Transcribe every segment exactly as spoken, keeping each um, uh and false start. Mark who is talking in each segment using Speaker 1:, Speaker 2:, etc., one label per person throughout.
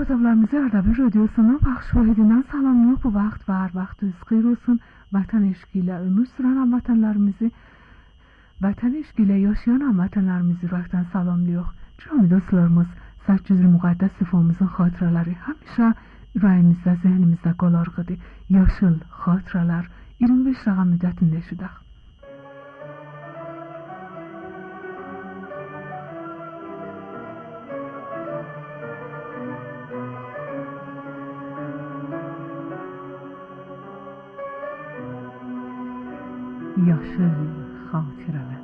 Speaker 1: muxotoblarimizni Ardabil radiosundan pəxş edilen salamlıq bu vaxt və hər vaxt öz xeyir olsun. Vətən eşqi ilə ömür sürən hamvətənlərimizi, vətən eşqi ilə yaşayan hamvətənlərimizi ürəkdən salamlıyıq. Cəmi dostlarımız, səkkiz il müqəddəs sifomuzun xatirələri həmişə ürəyimizdə, zehnimizdə qalarğıdır. Yaşıl xatirələr iyirmi beş rəqəm müddətində eşidək. Yaşıl xatirələr.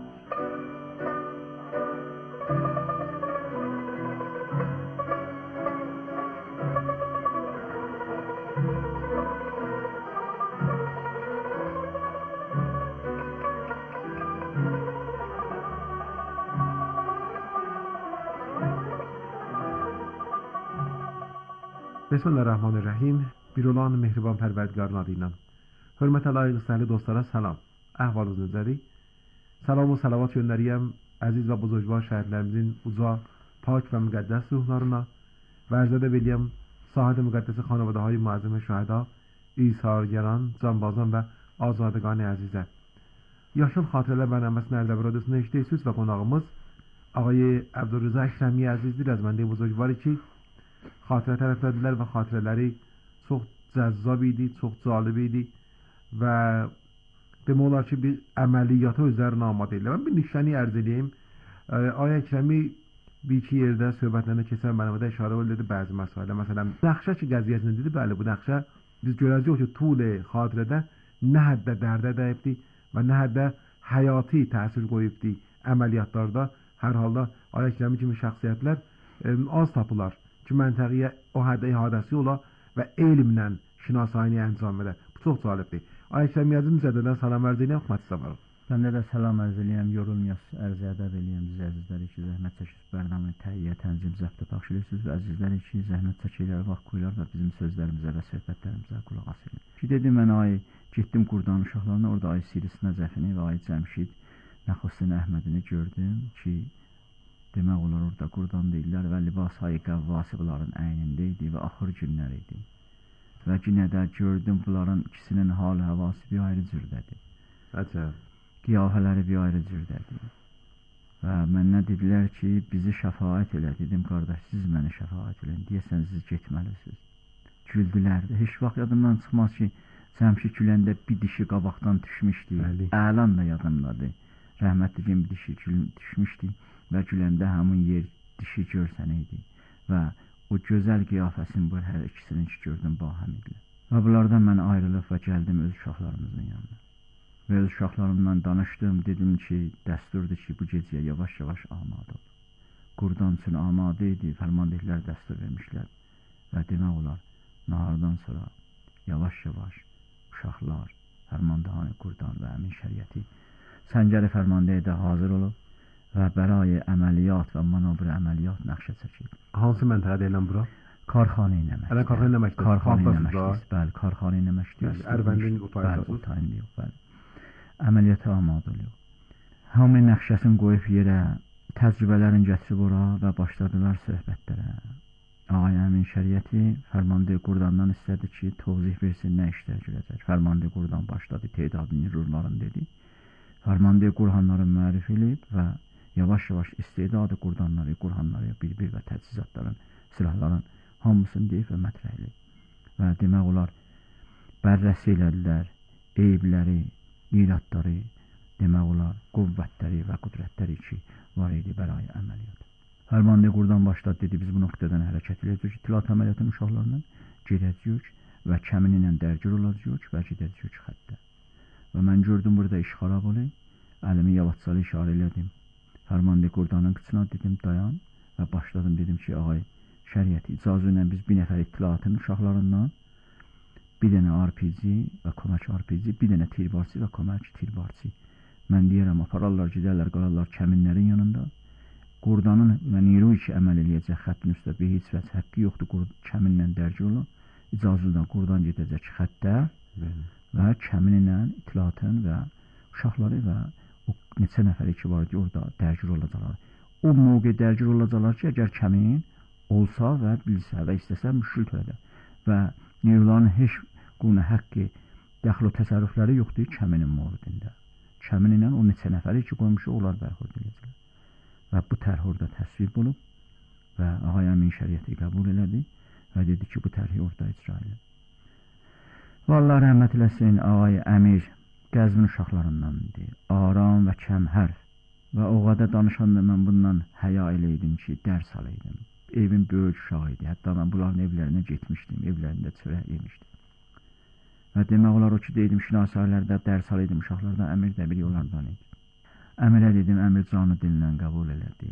Speaker 2: Bismillahirrahmanirrahim. Bir olan mehriban pərverdigarın adıyla. Hörmətə layiq səhli dostlara salam. Əhvalınız necədir? Salam və salavat göndəriyəm əziz və buzurgvar şəhidlərimizin uca, pak və müqəddəs ruhlarına və ərzədə beliyəm sahədə müqəddəsi xanavadahay muazzəm şəhida, İsargəran, Canbazan və Azadəqani əzizə. Yaşıl xatirələr bərnaməsinə Ərdəbil radiyosunda eşidirsiniz və qonağımız ağay Əbdülrəza Əkrəmi əzizdir, rəzməndə buzurgvar ki, xatirə tərəflədilər və xatirələri çox cəzzab idi, çox calib idi və demək olar ki, bir əməliyyata özlərini amadə edirlər. Mən bir nişani ərz edeyim. Ay Əkrəmi bir iki yerdə söhbətlərində keçən mənəmədə işarə oldu bəzi məsələlər. Məsələn, nəqşə ki, qəziyyəsində dedi, bəli, bu nəqşə biz görəcəyik ki, tul xatirədə nə həddə dərdə dəyibdi və nə həddə həyati təsir qoyubdi əməliyyatlarda. Hər halda Ay Əkrəmi kimi şəxsiyyətlər az tapılar ki, məntəqiyə o həddə ihadəsi ola və elmlə şinasayini əncam edə. Bu çox calibdir. Ay Əkrəmi əzizim zədədən salam ərz edirəm, xidmət sizə varım.
Speaker 3: Mən də salam ərz edirəm, yorulmayas ərz ədəb eləyəm siz əzizləri ki, zəhmət çəkir bərnaməni təhiyyə, tənzim, zəbdə pəxş edirsiniz və əzizləri ki, zəhmət çəkirlər, vaxt qoyurlar və bizim sözlərimizə və söhbətlərimizə qulaq asırlar. Ki, dedim mən ay, getdim Qurdan uşaqlarına, orada ay Siris Nəcəfini və ay Cəmşid Nəxostin Əhmədini gördüm ki, demək olar orada Qurdan deyirlər və libas ayı qəvvası bunların əynində idi və axır günlər idi. Və yenə də gördüm bunların ikisinin hal havası bir ayrı cürdədir.
Speaker 2: Əcəb.
Speaker 3: Qiyafələri bir ayrı cürdədir. Və mənə dedilər ki, bizi şəfaət elə. Dedim, qardaş, siz məni şəfaət eləyin. Deyəsən, siz getməlisiniz. Güldülər. Heç vaxt yadımdan çıxmaz ki, Cəmşid güləndə bir dişi qabaqdan düşmüşdü. Əlan da yadımdadır. Rəhmətli bir dişi düşmüşdü və güləndə həmin yer dişi görsən idi. Və o gözəl qiyafəsini bu hər ikisini ki gördüm bahəmidlə. Və bunlardan mən ayrılıb və gəldim öz uşaqlarımızın yanına. Və öz uşaqlarımdan danışdım, dedim ki, dəsturdur ki, bu gecəyə yavaş-yavaş amadə ol. Qurdan üçün amadə idi, fərmandehlər dəstur vermişlər. Və demək olar, nahardan sonra yavaş-yavaş uşaqlar, fərmandahanı Qurdan və əmin şəriəti səngəri fərmandehdə hazır olub və bərayə əməliyyat və manavr əməliyyat nəqşə çəkib.
Speaker 2: Hansı məntəqədə eləm bura?
Speaker 3: Karxanə inəməkdir.
Speaker 2: Ələn karxanə inəməkdir.
Speaker 3: Karxanə inəməkdir. Bəli, karxanə inəməkdir.
Speaker 2: Ərvəndin utayındasınız.
Speaker 3: Bəli, utayındayıq, bəli. Əməliyyata amadə oluyor. Hamı nəqşəsini qoyub yerə, təcrübələrini gətirib ora və başladılar söhbətlərə. Ağay əmin şəriəti fərmandı Qurdandan istədi ki, tövzih versin, nə işlər görəcək. Fərmandı Qurdan başladı, tedadını rurların dedi. Fərmandı Qurhanları müərif edib və yavaş-yavaş istedadı Qurdanları, Qurhanları bir-bir və təchizatların, silahların hamısını deyib və mətrəhləyib. Və demək olar, bərrəsi elədilər, eyibləri, iradları, demək olar, qüvvətləri və qüdrətləri ki, var idi bərayə əməliyyat. Fərmandı Qurdan başladı, dedi, biz bu nöqtədən hərəkət edəcəyik, itilat əməliyyatının uşaqlarından gedəcəyik və kəmin ilə dərgir olacağıq və gedəcəyik xəttə. Və mən gördüm, burada iş xarab olub, əlimi yavaşcalı işarə elədim. Fərmandı Qurdanın qıçına dedim, dayan və başladım, dedim ki, ağay, şəriəti icazə ilə biz bir nəfər itilatın uşaqlarından bir dənə R P G və kömək R P G, bir dənə tirbarçı və kömək tirbarçı. Mən deyərəm, apararlar, gedərlər, qalarlar kəminlərin yanında. Qurdanın və Niru ki, əməl eləyəcək xəttin üstə bir heç vəz həqqi yoxdur, kəminlə dərgi olur. İcazədən Qurdan gedəcək xəttə və kəminlə itilatın və uşaqları və o neçə nəfəri ki var idi, orada dərgir olacaqlar. O mövqe dərgir olacaqlar ki, əgər kəmin olsa və bilsə və istəsə müşkül törədə və neyruların heç quna haqqı dəxil o təsərrüfləri yoxdur kəminin mövridində. Kəmin ilə o neçə nəfəri ki qoymuşuq, onlar bərxurd edəcəklər. Və bu tərh orada təsvib olub və Ağay Əmin şəriəti qəbul elədi və dedi ki, bu tərhi orada icra elə. Vallahi rəhmət eləsin, Ağay Əmir Qəzvin uşaqlarındandır. Aram və kəm hərf. Və o qədər danışanda mən bundan həya eləydim ki, dərs alaydım. Evin böyük uşağı idi. Hətta mən bunların evlərinə getmişdim, evlərində çörək yemişdim. Və demək olar o ki, deydim, şinasaylərdə dərs alaydım uşaqlardan, Əmir də biri onlardan idi. Əmirə dedim, Əmir canı dindən qəbul elədi.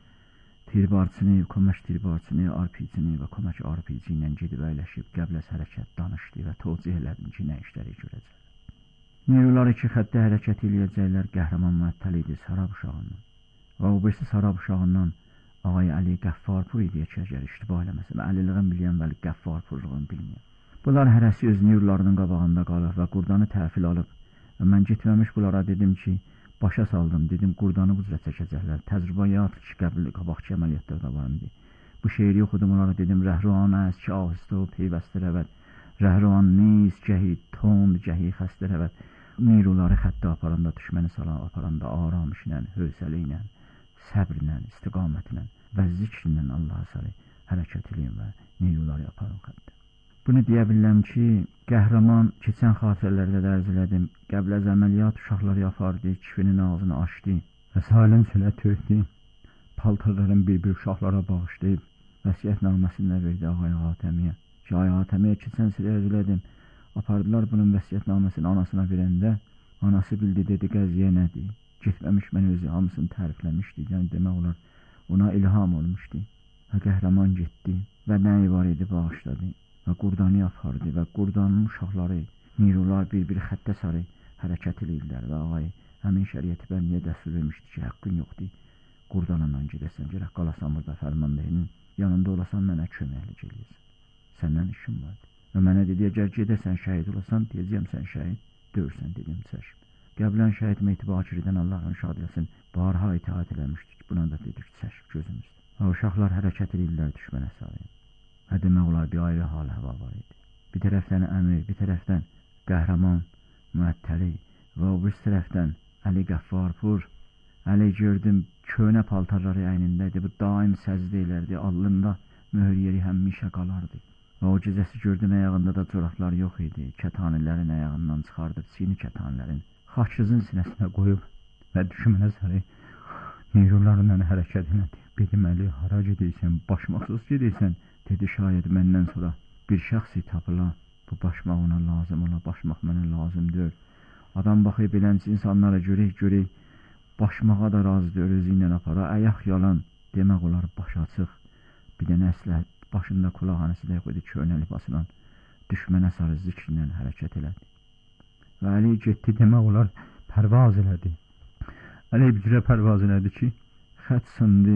Speaker 3: Tirbarçını, kömək tirbarçını, arpicini və kömək arpici ilə gedib əyləşib, qəbləs hərəkət danışdı və tövcih elədim ki, nə işləri görəcək. Neyrular iki xəttə hərəkət eləyəcəklər, qəhrəman müəttəl idi Sarab uşağından. Və o birisi Sarab uşağından Ağay Əli Qəffarpur idi ki, əgər iştiba eləməsə, əliliğin biləyən və Qəffarpurluğun bilməyən. Bunlar hərəsi öz neyrularının qabağında qalıb və qurdanı təhvil alıb. Və mən getməmiş bunlara dedim ki, başa saldım, dedim, qurdanı bu cürə çəkəcəklər. Təcrübəyə ki, qəbul qabaqçı əməliyyatlarda var idi. Bu şeiri oxudum onlara, dedim, rəhruan əz ki, ahistə o peyvəstə rəvət, rəhruan niz, gəhi, tond, gəhi, xəstə rəvət. Neyruları xəttə aparanda, düşməni salan aparanda, aram işlə, hövsələ ilə, səbrlə, istiqamətlə və zikrinlə Allah'a sarı hərəkət edin və neyruları aparın xəttə. Bunu deyə bilirəm ki, qəhrəman keçən xatirələrdə dərz elədim. Qəbləz əməliyyat uşaqları yapardı, kifinin ağzını açdı və salin çölə tökdü. Paltarların bir-bir uşaqlara bağışlayıb vəsiyyətnaməsində verdi Ağay Hatəmiyə. Ki, Ağay Hatəmiyə keçən sırə dərz elədim. Apardılar bunun vəsiyyətnaməsini anasına verəndə. Anası bildi, dedi, qəziyə nədir? Getməmiş mən özü hamısını tərifləmişdi. Yəni demək olar, ona ilham olmuşdu. Və qəhrəman getdi və nəyi var idi bağışladı. Və qurdanı apardı və qurdanın uşaqları, neyrular bir-bir xəttə sarı hərəkət edirlər və Ağay həmin şəriəti bən niyə dəstür vermişdi ki, haqqın yoxdur, qurdanla gedəsən, gərək qalasan burada fərmandəyinin yanında olasan, mənə köməklik eləyəsən. Səndən işim vardı. Və mənə dedi, əgər gedəsən, şəhid olasan, deyəcəyəm sən şəhid, döyürsən, dedim, çəşim. Qəblən şəhid Mehdi Bakirdən Allah'ın şad eləsin, barha itaat eləmişdik, buna da dedik, çəşib gözümüzdə. Və uşaqlar hərəkət edirlər düşmənə sarı. Və demək olar, bir ayrı hal hava var idi. Bir tərəfdən Əmir, bir tərəfdən qəhrəman, müəttəli və o bir tərəfdən Əli Qəffarpur. Əli gördüm, köhnə paltarları əynindəydi, bu daim səzdə elərdi, alnında möhür yeri həmişə qalardı. Və o gecəsi gördüm, əyağında da coraqlar yox idi, kətanələrin əyağından çıxardıb, çini kətanlərin xaçızın sinəsinə qoyub və düşmənə sarı neyrularla hərəkət elədi. Dedim, Əli, hara gedirsən, başmaqsız gedirsən. Dedi, şayət məndən sonra bir şəxsi tapıla, bu başmaq ona lazım ola, başmaq mənə lazımdır. Adam baxıb belənci insanlara görək, görək, başmağa da razıdır, özü ilə apara, əyaq yalan, demək olar, baş açıq. Bir dənə əslət, başında kulağanısı da yox idi, köhnə libasla, düşmənə sarı zikrinlə hərəkət elədi. Və Əli getdi, demək olar, pərvaz elədi. Əli bir cürə pərvaz elədi ki, xət sındı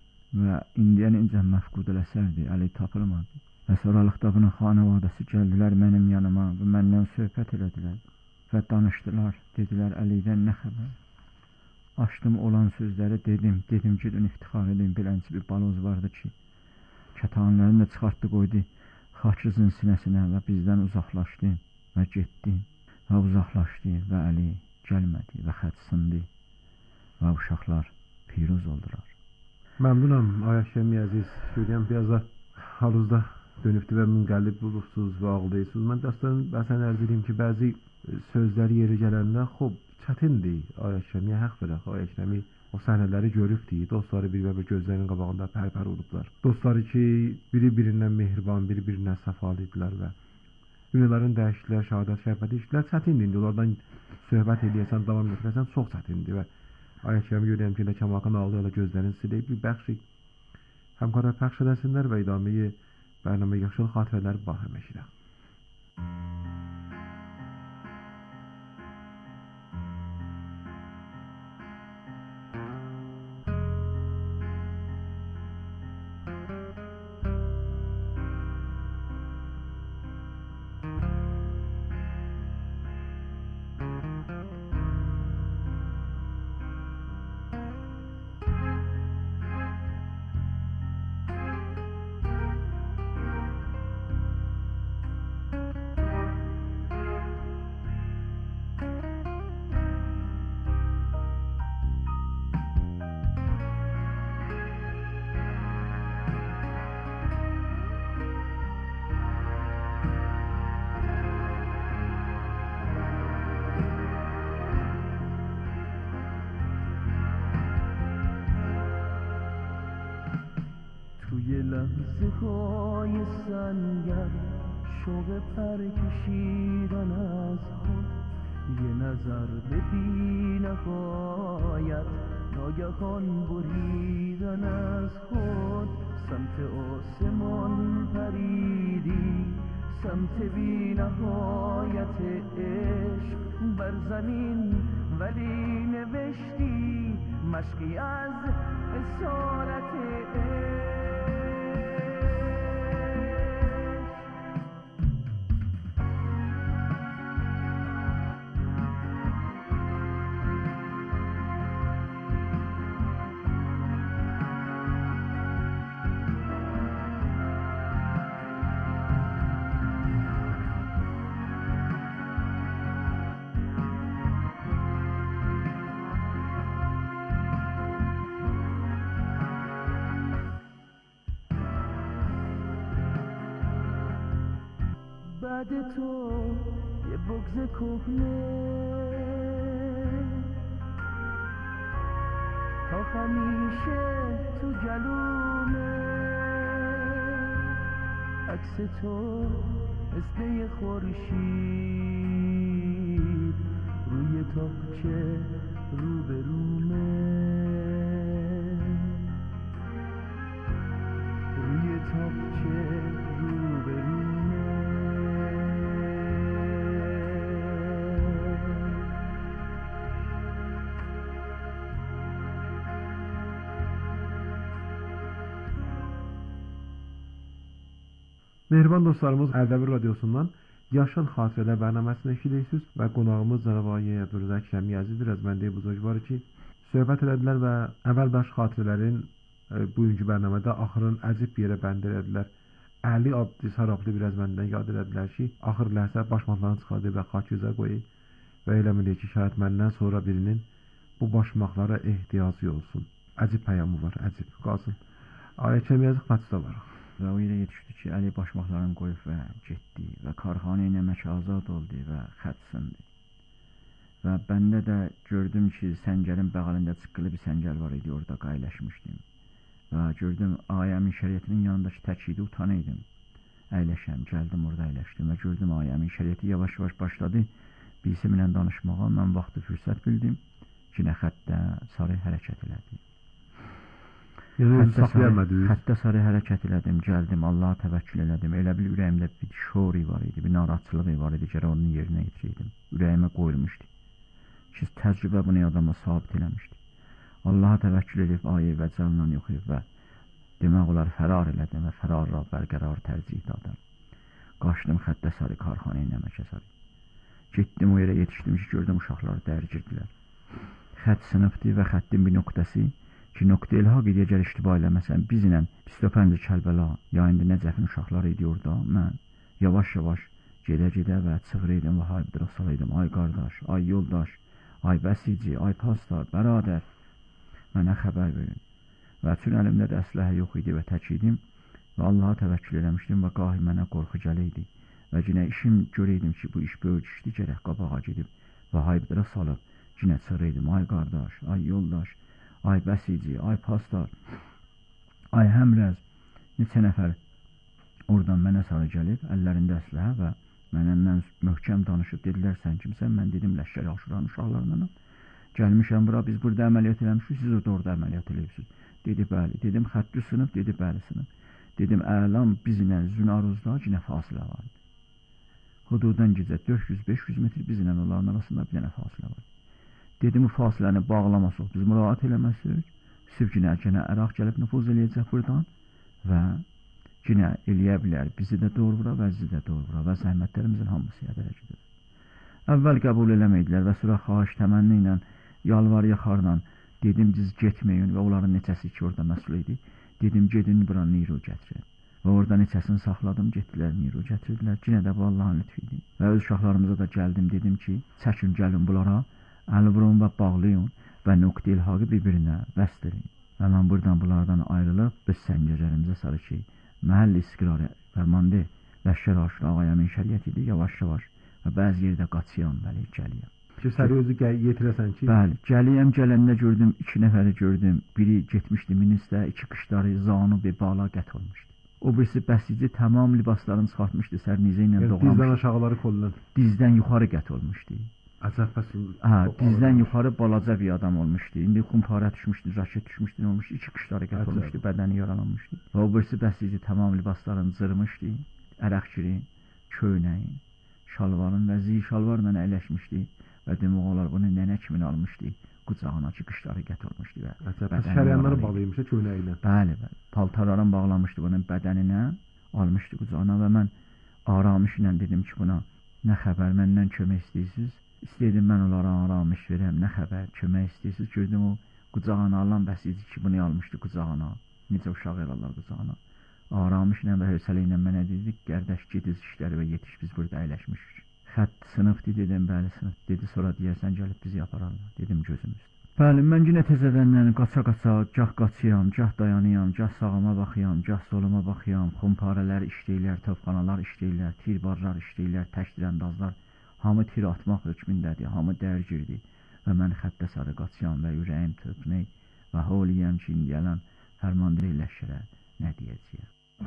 Speaker 3: və indiyə incə məfqud eləsərdi, Əli tapılmadı. Və sonralıqda bunun xanavadəsi gəldilər mənim yanıma və məndən söhbət elədilər və danışdılar, dedilər, Əlidən nə xəbər? Açdım olan sözləri, dedim, dedim ki, dün iftixar edin, bilənci bir baloz vardı ki, kətanlarını da çıxartdı, qoydu xaçızın sinəsinə və bizdən uzaqlaşdı və getdi və uzaqlaşdı və Əli gəlmədi və xət sındı və uşaqlar piruz oldular.
Speaker 2: Məmnunam, Ağay Şəmi əziz. Görəyəm, biraz da halınızda dönübdür və müngəllib bulubsuz və ağlayırsınız. Mən dəstən bəsən ərz edeyim ki, bəzi sözləri yeri gələndə, xob, çətindir. Ağay Şəmiyə haqq verək. Ağay Şəmi o səhnələri görübdür. Dostları bir-bir gözlərinin qabağında pər-pər olublar. Dostları ki, biri-birindən mehriban, biri-birindən səfalı idilər və dünyaların dəyişdilər, şəhadət, şəhbət işlər çətindir. İndi onlardan söhbət eləyəsən, davam etməsən, çox çətindir və Ağay Şəmi görəyəm ki, Kəmakın ağlı gözlərini siləyib bir bəxşi həmkarlar pəxş edəsinlər və idaməyi bərnamə yaxşıl xatirələr bahəm eşirək.
Speaker 4: های سنگر، شوق پر کشیدن از خود، یه نظر به بی نهایت، ناگهان بریدن از خود، سمت آسمان پریدی، سمت بی نهایت عشق بر زمین، ولی نوشتی مشقی از اسارت عشق. بعد تو یه بغض کهنه تا همیشه تو جلومه، عکس تو مثل یه خورشید روی تاقچه روبرومه، روی تاقچه روبرومه.
Speaker 2: Mehriban dostlarımız Ərdəbil Radiosundan Yaşan Xatirələr bərnaməsini eşidirsiniz və qonağımız Cənab Ağay Əbdülrəzzaq Şəmiyəzidir. Əzməndə buzurgvar ki, söhbət elədilər və əvvəlbaş xatirələrin bugünkü bərnamədə axırın əcib bir yerə bənd elədilər. Əli adlı sarablı bir əzməndən yad elədilər ki, axır ləhsə başmaqlarını çıxardı və xaküzə qoyub və eləməli ki, şayət məndən sonra birinin bu başmaqlara ehtiyacı olsun. Əcib pəyamı var, əcib qalsın. Ağay Şəmiyəziq məclisdə var.
Speaker 3: Və o yerə yetişdi ki, Əli başmaqlarını qoyub və getdi və karxana ilə əmək azad oldu və xətt sındı. Və bəndə də gördüm ki, səngərin bəğəlində çıqqılı bir səngər var idi, orada qayləşmişdim. Və gördüm, Ayəmin Şəriyyətinin yanındakı təkidi utanıydım. Əyləşəm, gəldim orada əyləşdim və gördüm Ayəmin Şəriyyəti yavaş-yavaş başladı bilsimlə danışmağa. Mən vaxtı fürsət bildim ki, nə xəttə sarı hərəkət elədi. Xəttə sarı, xəttə sarı hərəkət elədim, gəldim, Allaha təvəkkül elədim. Elə bil ürəyimdə bir şori var idi, bir narahatçılığı var idi, gərək onun yerinə yetirəydim. Ürəyimə qoyulmuşdu ki, təcrübə bunu adama sabit eləmişdi. Allaha təvəkkül edib, ayə və canla yoxuyub və demək olar fərar elədim və fərarla bərqərar tərcih dadım. Qaçdım xəttə sarı karxanaya nəməkə sarı. Getdim o yerə yetişdim ki, gördüm uşaqlar dərgirdilər. Xətt sınıfdı və xəttin bir nöqtəsi ki, nöqtə ilhaq idi, əgər iştiba eləməsən, bizlə Pistopənci Kəlbəla, ya indi Nəcəfin uşaqları idi orada, mən yavaş-yavaş gedə-gedə və çığırıydım və haybdırıq salaydım. Ay qardaş, ay yoldaş, ay bəsici, ay pastar, bəradər, mənə xəbər verin. Və üçün əlimdə də əsləhə yox idi və tək idim və Allaha təvəkkül eləmişdim və qahi mənə qorxu gələydi və yenə işim görəydim ki, bu iş böyük işdi, gərək qabağa gedib və haybdırıq salıb yenə çığırıydım. Ay qardaş, ay yoldaş, ay bəsici, ay pastar, ay həmrəz, neçə nəfər oradan mənə sarı gəlib, əllərində əsləhə və mənəndən möhkəm danışıb dedilər, sən kimsən? Mən dedim, Ləşkər Aşuranın uşaqlarından gəlmişəm bura, biz burada əməliyyat eləmişik, siz orada orada əməliyyat eləyirsiniz. Dedi, bəli. Dedim, xəttli sınıb, dedi, bəli sınıb. Dedim, əlam bizlə Zünaruzda cinə fasilə vardı. Hududan gecə dörd yüz beş yüz metr bizlə onların arasında bir dənə fasilə var. Dedim, bu fasiləni bağlamasıq, biz müraat eləməsirik, sırf cinə, cinə əraq gəlib nüfuz eləyəcək buradan və cinə eləyə bilər, bizi də doğru və sizi də doğru və zəhmətlərimizin hamısı yədərəkidir. Əvvəl qəbul eləməydilər və sonra xahiş təmənni ilə, yalvar yaxarla dedim, siz getməyin və onların neçəsi ki, orada məsul idi. Dedim, gedin bura Niro gətirin. Və orada neçəsini saxladım, getdilər Niro gətirdilər. Cinə də bu Allahın lütfüydü. Və öz uşaqlarımıza da gəldim, dedim ki, çəkin, gəlin bunlara, əl vurun və bağlayın və nöqtə ilhaqı bir-birinə bəstərin. Və mən buradan bunlardan ayrılıb, biz səngəcərimizə sarı ki, məhəlli istiqrarı fərmandı, Ləşkər Aşura Ağayəmin Şəriyyət idi, yavaş-yavaş və bəzi yerdə qaçıyam, bəli, gəliyəm.
Speaker 2: Ki, səri özü yetirəsən ki?
Speaker 3: Bəli, gəliyəm, gələndə gördüm, iki nəfəri gördüm, biri getmişdi ministə, iki qışları zanu bir bala qət olmuşdu. O birisi bəsici tamam libaslarını çıxartmışdı, sərnizə ilə
Speaker 2: Yəni
Speaker 3: doğramışdı.
Speaker 2: dizdən aşağıları kollan.
Speaker 3: Dizdən yuxarı qət olmuşdu.
Speaker 2: Əcəb bəs.
Speaker 3: Hə, dizdən yuxarı balaca bir adam olmuşdu. İndi xumpara düşmüşdü, raket düşmüşdü, nə olmuşdu? İki qışları qət olmuşdu, bədəni yaralanmışdı. Və o birisi bəsici tamam libaslarını cırmışdı. Ərəqçirin, köynəyin, şalvarın və zi şalvarla əyləşmişdi və demək olar bunu nənə kimi almışdı. Qucağına ki qışları qət olmuşdu və
Speaker 2: bəs şəryanları bağlaymışdı köynəyi ilə.
Speaker 3: Bəli, bəli. Paltarlarını bağlamışdı bunun bədəninə, almışdı qucağına və mən Aramış ilə dedim ki, buna nə xəbər, məndən kömək istəyirsiniz? İstəyirdim mən onlara Aramış verəm, nə xəbər, kömək istəyirsiniz? Gördüm o qucağına alan bəsici ki, bunu almışdı qucağına. Necə uşaq elərlər qucağına. Aramış ilə və hövsələ ilə mənə dedik, qardaş gediz işləri və yetiş, biz burada əyləşmişik. Xətt sınıfdı dedim, bəli sınıf dedi, sonra deyərsən gəlib bizi apararlar, dedim gözümüzdə. Bəli, mən yenə təzədəndən qaça-qaça, gah qaçıyam, gah dayanıyam, gah sağıma baxıyam, gah soluma baxıyam, xumparələr işləyirlər, topxanalar işləyirlər, tirbarlar işləyirlər, təkdirəndazlar, hamı tir atmaq hökmündədir, hamı dərgirdir və mən xəttə sarı qaçıyam və ürəyim tökmək və holiyəm ki, indiyələn fərmandır eləşirə, nə deyəcəyəm.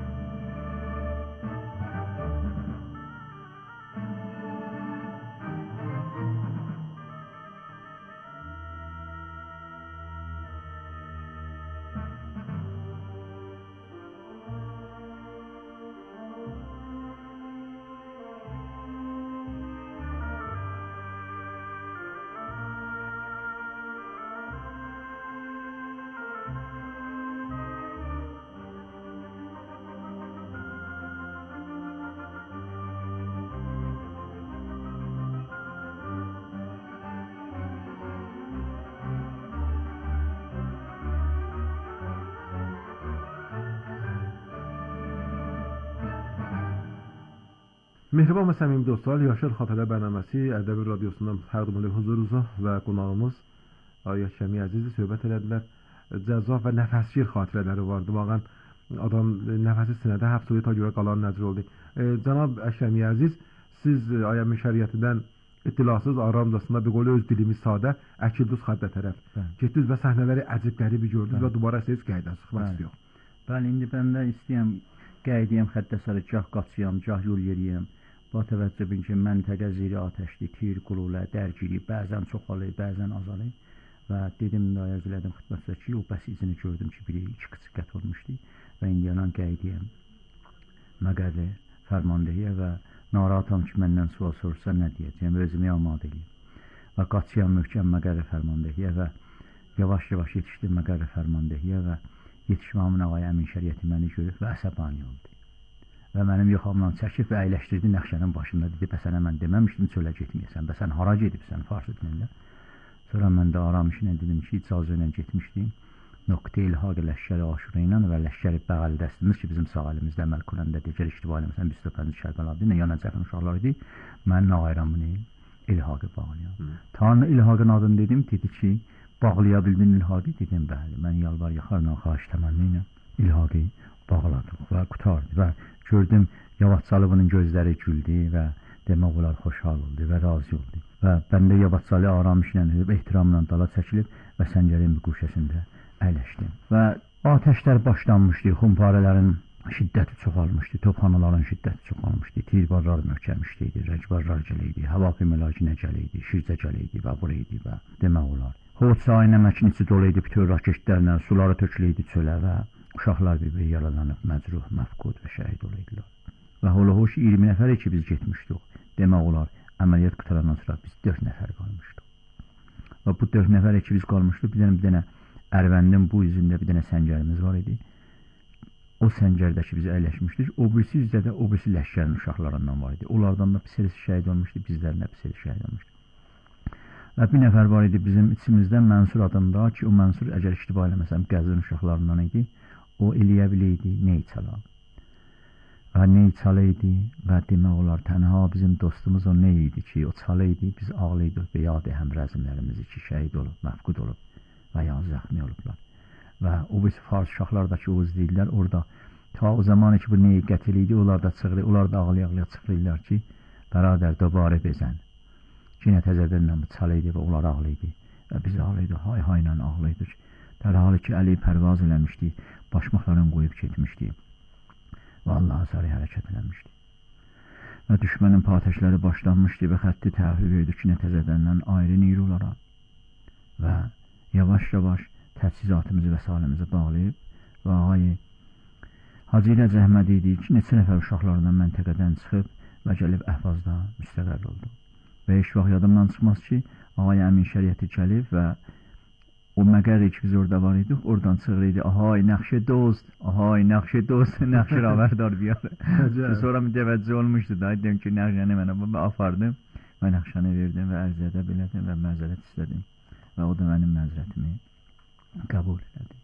Speaker 2: Mehriban və səmimi dostlar, Yaşar Xatirələr bərnaməsi Ərdəbil radiosundan təqdim edilir huzurunuza və qonağımız Ayyaş Şəmi Əzizli söhbət elədilər. Cəzzab və nəfəsgir xatirələri vardı. Vaqən adam nəfəsi sinədə həbs oldu, ta görə qalan nəzir oldu. E, Cənab Şəmi Əziz, siz ayəmin şəriətindən ittilasız aramcasında bir qolu öz dilimiz sadə, əkildiniz xəttə tərəf. Getdiniz və səhnələri əcibləri bir gördünüz və dubara siz qəydən çıxmaq istiyor.
Speaker 3: Bəli, indi mən də istəyəm qəydiyəm xəttə sarı, gah qaçıyam, gah yol yeriyəm. Bu təvəccübün ki, məntəqə ziri atəşli, tir, qululə, dərgiri, bəzən çoxalır, bəzən azalır. Və dedim, müayəz elədim xidmətdə ki, o bəsicini gördüm ki, biri iki qıçı qət olmuşdu və indiyanan qəydiyəm məqərli fərmandehiyə və narahatam ki, məndən sual sorursa nə deyəcəyəm, özümü amadə edeyim. Və qaçıyam möhkəm məqərli fərmandehiyə və yavaş-yavaş yetişdim məqərli fərmandehiyə və yetişmamın ağaya əmin şəriəti məni görüb və əsəbani oldu. Və mənim yoxamdan çəkib və əyləşdirdi Nəxşənin başında. Dedi, bəsənə mən deməmişdim çölə getməyəsən, bəsən hara gedibsən Farsı dilində. Sonra mən də Aramışına dedim ki, icazə ilə getmişdim. Nöqtə İlhaq Ləşkəri Aşura ilə və Ləşkəri Bəğəli dəstimiz ki, bizim sağ əlimizdə əməl quranda digər iştiba eləməsən yüz doqquz Kərbəladı ilə ya Nəcəfin uşaqları idi. Mən nağayramını İlhaqı bağlayam. Tanrı İlhaqın adını dedim, dedi ki, bağlaya bildin İlhaqı? Dedim, bəli, mən yalvar yaxarla xahiş təmənni ilə İlhaqı bağladım və qutardı və gördüm, Yavaşçalıbının gözləri güldü və demək olar xoşhal oldu və razı oldu. Və bəndə Yavaşçalı Aramış ilə ehtiramla dala çəkilib və səngərin bir quşəsində əyləşdim. Və atəşlər başlanmışdı, xumparələrin şiddəti çoxalmışdı, topxanaların şiddəti çoxalmışdı, tirbarlar möhkəm işləydi, rəcbarlar gələydi, hava pimelacinə gələydi, şircə gələydi və buraydı və demək olar. Hoç ayın əməkin içi doluydu bütün raketlərlə, suları töküləydi çölə və uşaqlar bir-bir yaralanıb, məcruh, məfqud və şəhid olaydılar. Və holo-hoş iyirmi nəfəri ki, biz getmişdik. Demək olar, əməliyyat qutarandan sonra biz dörd nəfər qalmışdıq. Və bu dörd nəfəri ki, biz qalmışdıq, bir dənə, bir dənə Ərvəndin bu izində bir dənə səngərimiz var idi. O səngərdə ki, biz əyləşmişdik. O birisi üzrə də o birisi Ləşkərin uşaqlarından var idi. Onlardan da pis herisi şəhid olmuşdu, bizlərin də pis herisi şəhid olmuşdu. Və bir nəfər var idi bizim içimizdən Mənsur adında ki, o Mənsur əgər iştiba eləməsəm Qəzvin uşaqlarından idi. O eləyə biləydi Neyçala. Və Neyçala idi və demək olar tənha bizim dostumuz o ne idi ki, o çala idi, biz ağlaydıq və yad həmrəzimlərimizi ki, şəhid olub, məfqud olub və ya zəxmi olublar. Və o birisi Fars uşaqlardakı Oğuz deyirlər, orada ta o zamanı ki, bu neyi qətil idi, onlar da çıxırır, onlar da ağlaya-ağlaya çıxırırlar ki, bəradər dobarə bezən. Yenə təzədən bu çala idi və onlar ağlaydı və biz ağlaydıq, hay-hayla ağlaydıq. Dərhalı ki, Əli pərvaz eləmişdi, başmaqlarını qoyub getmişdi. vallahi sarı hərəkət eləmişdi. Və düşmənin atəşləri başlanmışdı və xətti təhvil verdi ki, təzədəndən ayrı neyrulara və yavaş-yavaş təchizatımızı və salimizi bağlayıb və ağayı Hacı ilə zəhmət idi ki, neçə nəfər uşaqlarından məntəqədən çıxıb və gəlib Əhvazda müstəqəl oldu. Və heç vaxt yadımdan çıxmaz ki, ağay Əmin Şəriəti gəlib və o məqəri ki, biz orada var idik, oradan çıxır idi, ahay, nəxşə dost, ahay, nəxşə dost, nəxşə ravərdar biyar. Sonra mı təvəccüh olmuşdu da, dedim ki, nəxşəni mənə apardım və nəxşəni verdim və ərz edə bilədim və məzərət istədim və o da mənim məzərətimi qəbul elədi.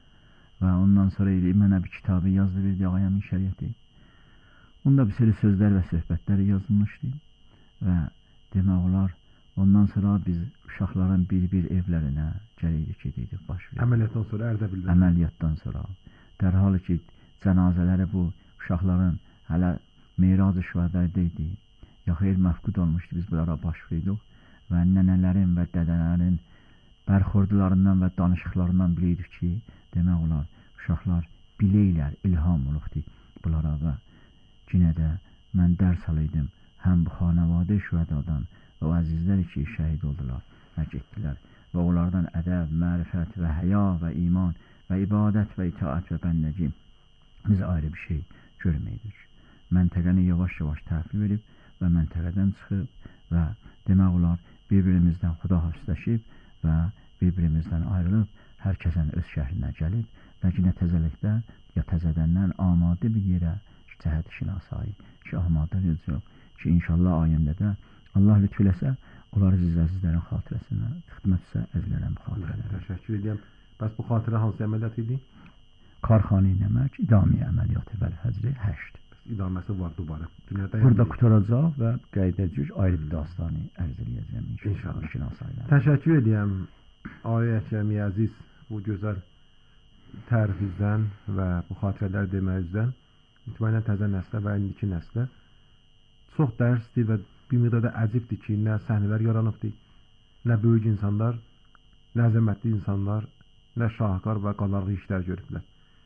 Speaker 3: Və ondan sonra idi, mənə bir kitabı yazdı, verdi ağay Əmin Şəriəti. Onda bir sürü sözlər və söhbətləri yazılmışdı və demək olar, ondan sonra biz uşaqların bir-bir evlərinə gəlirik, gedirdik, baş verir.
Speaker 2: Əməliyyatdan sonra Ərdəbildə.
Speaker 3: Əməliyyatdan sonra. Dərhal ki, cənazələri bu uşaqların hələ Meyrac-ı Şühədədə idi. Ya xeyr məfqud olmuşdu, biz bunlara baş verirdik və nənələrin və dədələrin bərxordularından və danışıqlarından bilirdik ki, demək olar, uşaqlar biləylər, ilham olubdur bunlara və yenə də mən dərs alaydım həm bu xanəvadə şühədadan və o əzizlər ki, şəhid oldular və getdilər və onlardan ədəb, mərifət və həya və iman və ibadət və itaət və bəndəci biz ayrı bir şey görməydik. Məntəqəni yavaş-yavaş təhvil verib və məntəqədən çıxıb və demək olar, bir-birimizdən xudahafizləşib və bir-birimizdən ayrılıb, hər kəsən öz şəhrinə gəlib və yenə təzəlikdə ya təzədəndən amadə bir yerə cəhət şinasayı ki, amadə yox ki, inşallah ayəndə də Allah lütf eləsə, onları əzizlərin xatirəsinə, xidmətsə əzizlərəm xatirələrə.
Speaker 2: Təşəkkür edirəm. Bəs bu xatirə hansı əməliyyat idi?
Speaker 3: Karxani Nəmək, İdami əməliyyatı Vəl-Fəcri həşt.
Speaker 2: İdaməsi var dubara.
Speaker 3: Burada qutaracaq və qeydəcək ayrı bir dastanı ərz eləyəcəm inşallah şinasayla.
Speaker 2: Təşəkkür edirəm Ağay Əkləmi Əziz bu gözəl tərifizdən və bu xatirələr deməyizdən. Mütməinən təzə nəslə və indiki nəslə çox dərsdir və bir miqdarda əcibdir ki, nə səhnələr yaranıbdır, nə böyük insanlar, nə əzəmətli insanlar, nə şahkar və qalarlı işlər görüblər.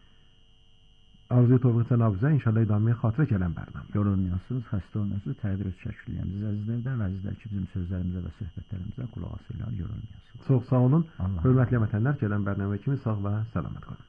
Speaker 2: Arzuyu Tofiq cənabınıza inşallah idamiyə xatirə gələn bərnamə.
Speaker 3: Yorulmayasınız, xəstə olmayasınız, təqdir öz şəkilləyəm. Siz əzizlərdən və əzizlər ki, bizim sözlərimizə və söhbətlərimizə qulaq asırlar, yorulmayasınız.
Speaker 2: Çox sağ olun. Hörmətli vətənlər, gələn bərnamə kimi sağ və səlamət qalın.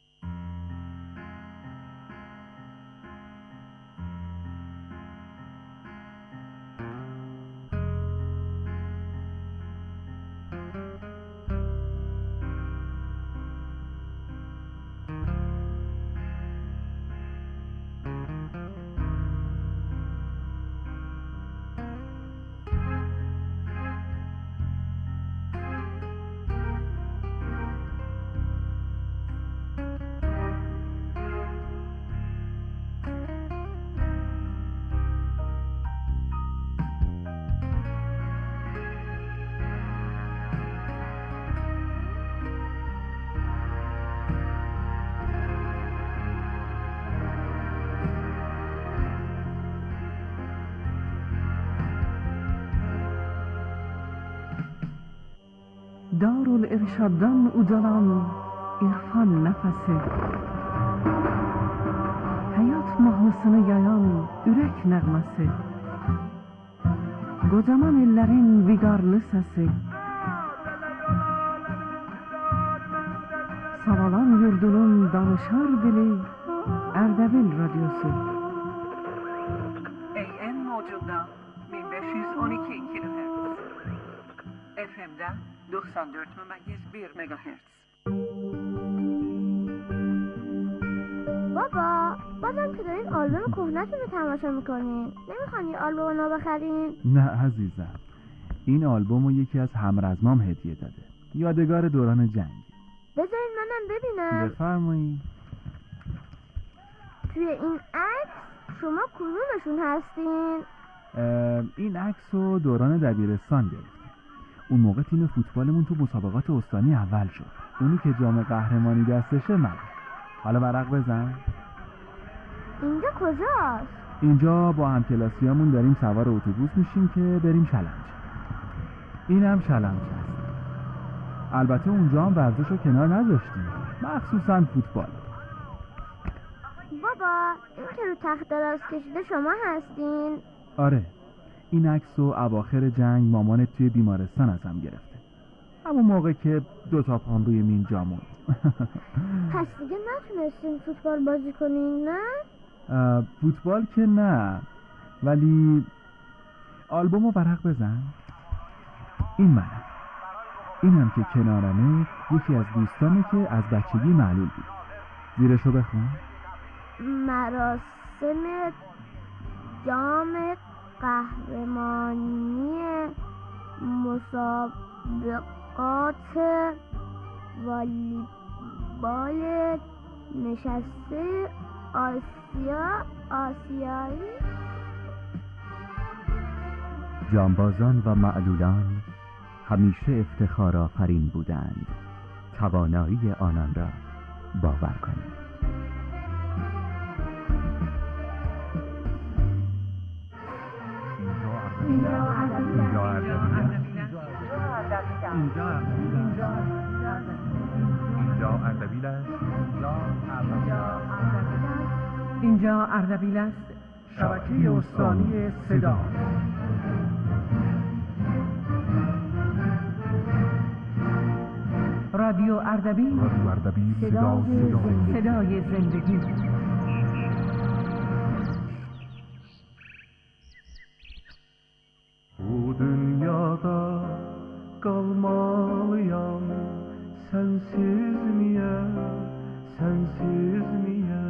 Speaker 1: Darülirşaddan ucalan irfan nəfəsi, həyat mahnısını yayan ürək nəğməsi, qocaman ellərin viqarlı səsi, Savalan yurdunun danışar dili Ərdəbil radyosu. A M mövcudda bin beş yüz on iki kilohertz, F M'da doksan dört ممیز bir megahertz.
Speaker 5: بابا بازم تو دارین آلبوم کهنه‌تون رو تماشا میکنین؟ نمیخوان یه آلبوم نو بخرین؟
Speaker 6: نه عزیزم، این آلبوم رو یکی از همرزمام هدیه داده، یادگار دوران جنگ.
Speaker 5: بذارین منم ببینم.
Speaker 6: بفرمایید.
Speaker 5: توی این عکس شما کدومشون هستین؟
Speaker 6: این عکس رو دوران دبیرستان گرفتیم. اون موقع تیم فوتبالمون تو مسابقات استانی اول شد. اونی که جام قهرمانی دستشه من. حالا ورق بزن.
Speaker 5: اینجا کجاست؟
Speaker 6: اینجا با همکلاسیامون داریم سوار اتوبوس میشیم که بریم شلنج. اینم شلنج هست. البته اونجا هم ورزش رو کنار نذاشتیم، مخصوصا فوتبال.
Speaker 5: بابا این که رو تخت دراز کشیده شما هستین؟
Speaker 6: آره، این عکس رو اواخر جنگ مامانت توی بیمارستان ازم گرفته، همون موقع که دو تا پام روی مین جا موند.
Speaker 5: پس دیگه نتونستین فوتبال بازی کنین نه؟
Speaker 6: فوتبال که نه، ولی آلبومو ورق بزن. این منم، اینم که کنارمه یکی از دوستانه که از بچگی معلول بود. زیرشو بخون.
Speaker 5: مراسم جام قهرمانی مسابقات والیبال نشسته آسیا آسیایی.
Speaker 7: جانبازان و معلولان همیشه افتخار آفرین بودند. توانایی آنان را باور کنید.
Speaker 1: اینجا اردبیل است. اینجا اردبیل است. شبکه استانی صدا. رادیو اردبیل. رادیو اردبیل. صدا صدای زندگی.
Speaker 4: Bu dünyada kalmalıyam, sensiz niye, sensiz niye?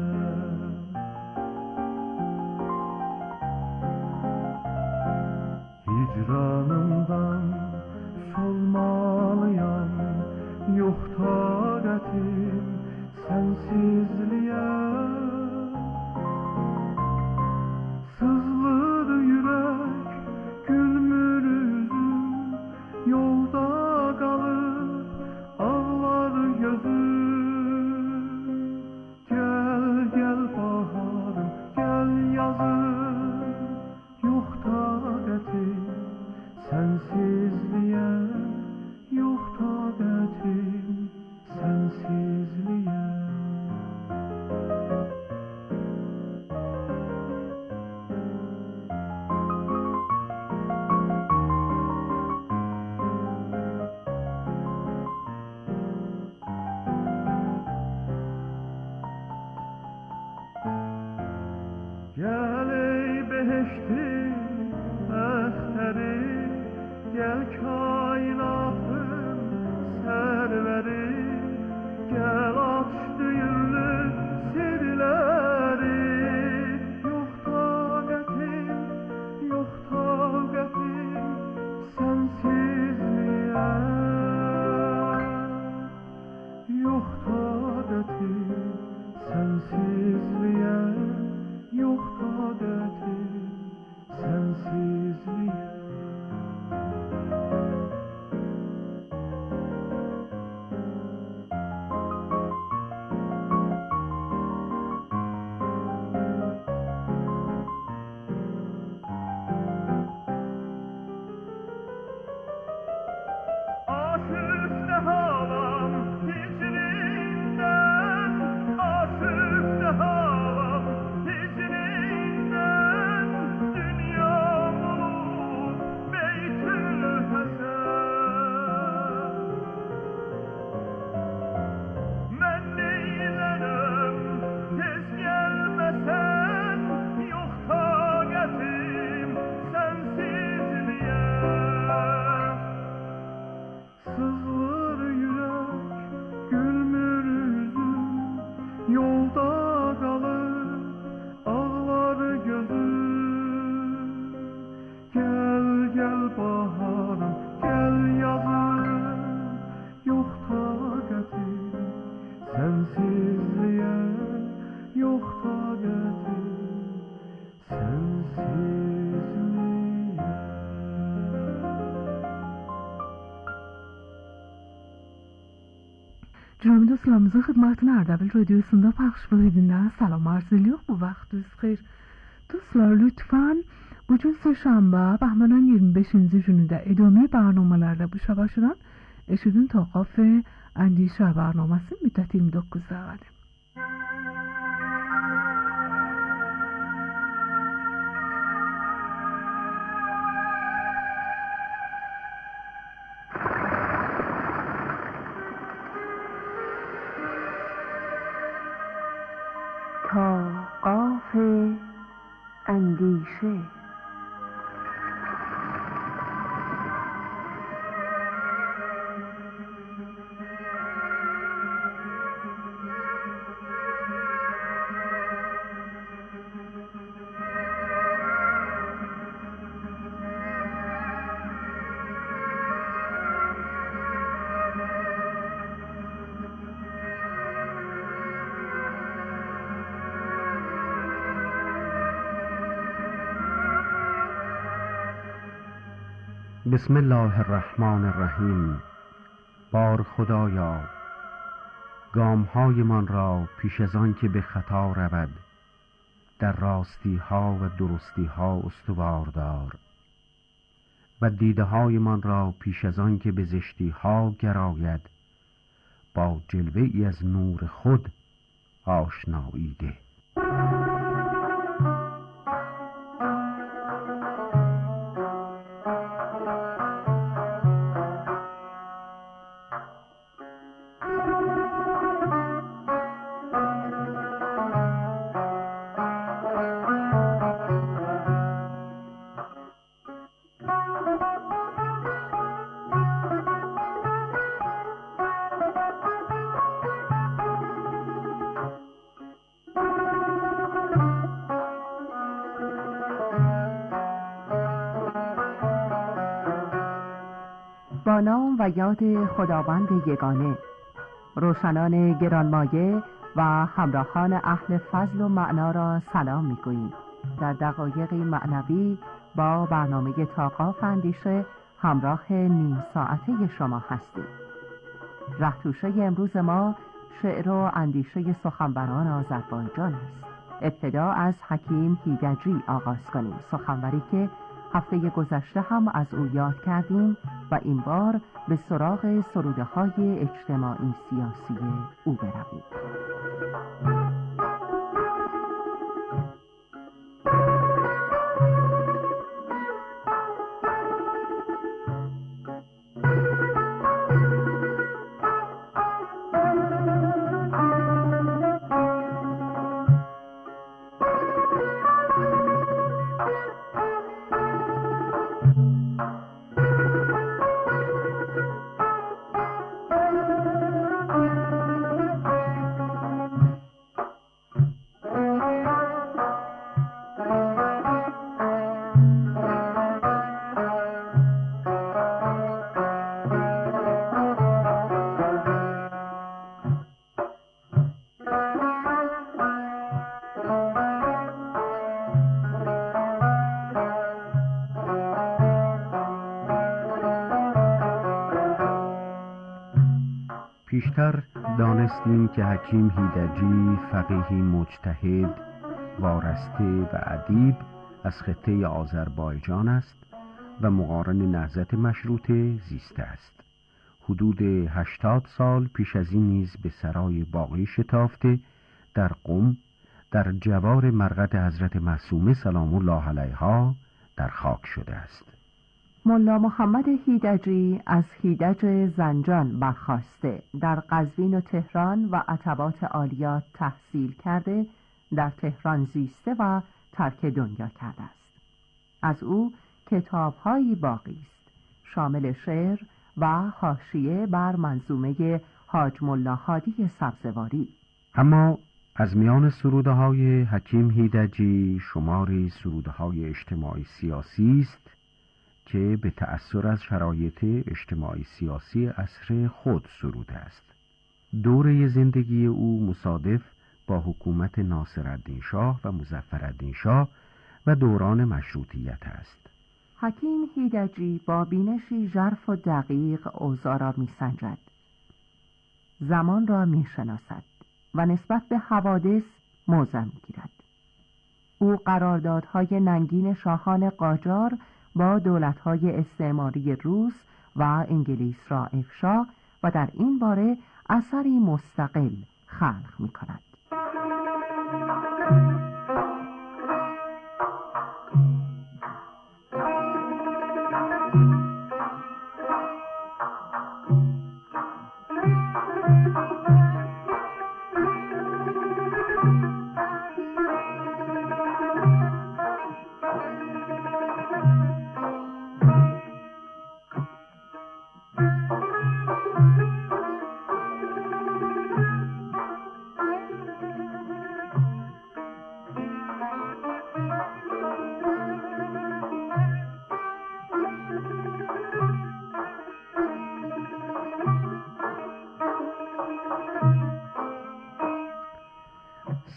Speaker 4: Hicranımdan solmalıyam, yok taqətim sensizliyə. Sızlır yürək, gülmür üzüm, yolda qalıb ağlar gözüm. Gəl, gəl baharım, gəl yazım, yox taqətim sensizliyə, yox taqətim sensizliyə. Gəl ey behiştin əxtəri, gəl kainatın sərvəri, gəl aç düyünlü sirləri. Yox taqətim, yox taqətim sensizliyə, yox taqətim sensizliyə, yox taqətim sensizliyə. Aşıqda havam hicrindən, aşıqda havam hicrindən, dünyam olub Beytül Həsən. Mən neylərəm tez gəlməsən, yox taqətim sensizliyə. Sızlır yürək, gülmür üzüm, yolda qalır ağlar gözüm. Gəl, gəl baharım, gəl yazım, yox taqətim sensizliyə, yox taqətim sensizliyə.
Speaker 1: جناب دوستlarımıza xidmətin Ərdəbil radiosunda pəxş edilen salam arz ediyor. Bu vaxtınız xeyir. Dostlar, lütfen bugün səhşənbə bəhmanın iyirmi beşinci günündə ادامه برنامه‌lərdə bu şabaşıran eşidin Toqaf Əndişə برنامesi müddəti iyirmi doqquz dəqiqədir.
Speaker 8: اندیشه.
Speaker 2: بسم الله الرحمن الرحیم. بار خدایا، گام‌های من را پیش از آن که به خطا رود در راستی ها و درستی ها استوار دار و دیده های من را پیش از آن که به زشتی ها گراید با جلوه ای از نور خود آشنایی ده.
Speaker 8: با نام و یاد خداوند یگانه. روشنان گرانمایه و همراهان اهل فضل و معنا را سلام می‌گوییم. در دقایق معنوی با برنامه طاقات اندیشه همراه نیم ساعته شما هستیم. رهتوشه امروز ما شعر و اندیشه سخنوران آذربایجان است. ابتدا از حکیم هیدجی آغاز کنیم، سخنوری که هفته گذشته هم از او یاد کردیم و این بار به سراغ سروده های اجتماعی سیاسی او برویم.
Speaker 2: پیشتر دانستیم که حکیم هیدجی فقیهی مجتهد، وارسته و ادیب از خطه آذربایجان است و مقارن نهضت مشروطه زیسته است. حدود هشتاد سال پیش از این نیز به سرای باقی شتافته در قم در جوار مرقد حضرت معصومه سلام الله علیها در خاک شده است.
Speaker 8: ملا محمد هیدجی از هیدج زنجان برخاسته، در قزوین و تهران و عتبات عالیات تحصیل کرده، در تهران زیسته و ترک دنیا کرده است. از او کتاب‌هایی باقی است، شامل شعر و حاشیه بر منظومه حاج ملا هادی سبزواری.
Speaker 2: اما از میان سروده های حکیم هیدجی شماری سروده های اجتماعی سیاسی است که به تأثیر از شرایط اجتماعی سیاسی عصر خود سروده است. دوره زندگی او مصادف با حکومت ناصرالدین شاه و مظفرالدین شاه و دوران مشروطیت است.
Speaker 8: حکیم هیدجی با بینشی ژرف و دقیق اوضاع را می‌سنجد، زمان را می‌شناسد و نسبت به حوادث موضع می‌گیرد. او قراردادهای ننگین شاهان قاجار با دولت‌های استعماری روس و انگلیس را افشا و در این باره اثری مستقل خلق می‌کند.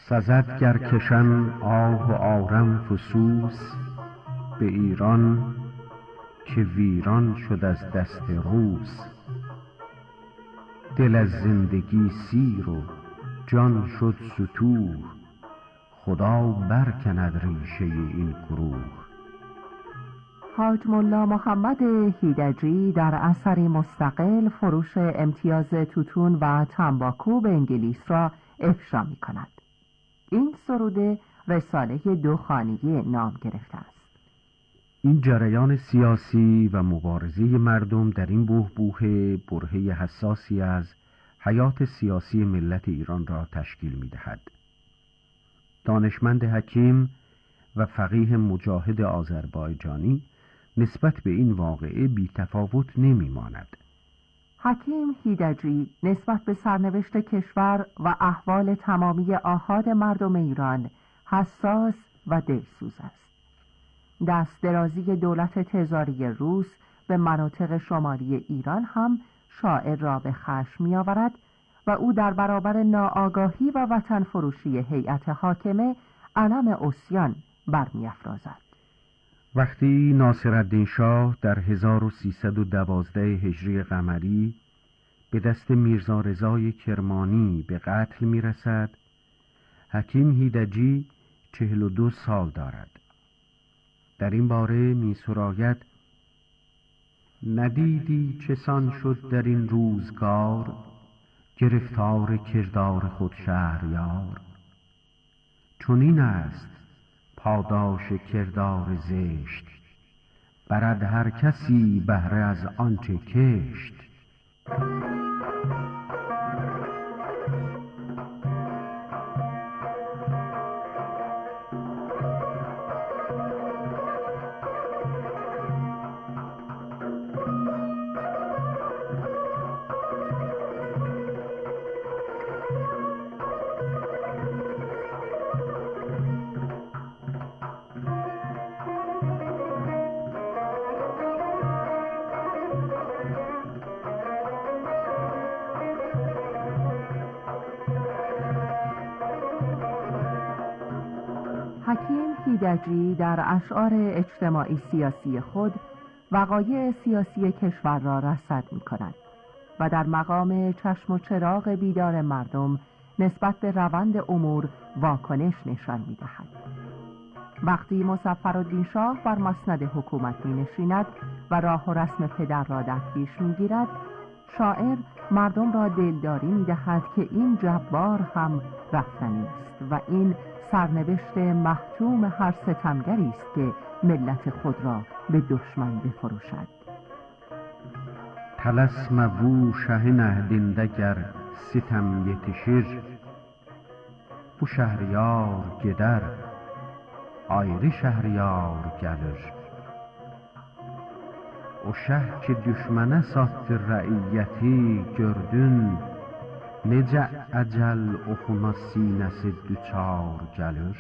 Speaker 2: سزد گر کشم آه و آرم فسوس به ایران که ویران شد از دست روس. دل از زندگی سیر و جان شد ستوه، خدا برکند ریشه این گروه.
Speaker 8: حاج ملا محمد هیدجی در اثری مستقل فروش امتیاز توتون و تنباکو به انگلیس را افشا می کند. این سروده رساله دو-خانیه نام گرفته است.
Speaker 2: این جریان سیاسی و مبارزه مردم در این بحبوح برهه حساسی از حیات سیاسی ملت ایران را تشکیل می دهد. دانشمند حکیم و فقیه مجاهد آذربایجانی نسبت به این واقعه بی تفاوت نمی ماند.
Speaker 8: حکیم هیدجی نسبت به سرنوشت کشور و احوال تمامی آحاد مردم ایران حساس و دلسوز است. دست درازی دولت تزاری روس به مناطق شمالی ایران هم شاعر را به خشم می آورد و او در برابر ناآگاهی و وطن فروشی هیئت حاکمه علم عصیان برمی افرازد.
Speaker 2: وقتی ناصرالدین شاه در هزار و سیصد و دوازده هجری قمری به دست میرزا رضای کرمانی به قتل می رسد، حکیم هیدجی چهل و دو سال دارد. در این باره می سراید: ندیدی چسان شد در این روزگار، گرفتار کردار خود شهریار. چنین است پاداش کردار زشت، برد هر کسی بهره از آنچه کشت.
Speaker 8: حکیم هیدجی در اشعار اجتماعی سیاسی خود وقایع سیاسی کشور را رصد می کند و در مقام چشم و چراغ بیدار مردم نسبت به روند امور واکنش نشان می دهد. وقتی مظفرالدین شاه بر مسند حکومت می نشیند و راه و رسم پدر را در پیش می گیرد، شاعر مردم را دلداری می دهد که این جبار هم رفتنی است و این سرنوشت محتوم هر ستمگری است که ملت خود را به دشمن بفروشد.
Speaker 2: طلسم وو شه نهدندگر ستم یتشر، بو شهریار گدر آیری شهریار گلر. O şəh ki düşmənə satdı rəiyyəti gördün, necə əcəl oxuna sinəsi düçar gəlir.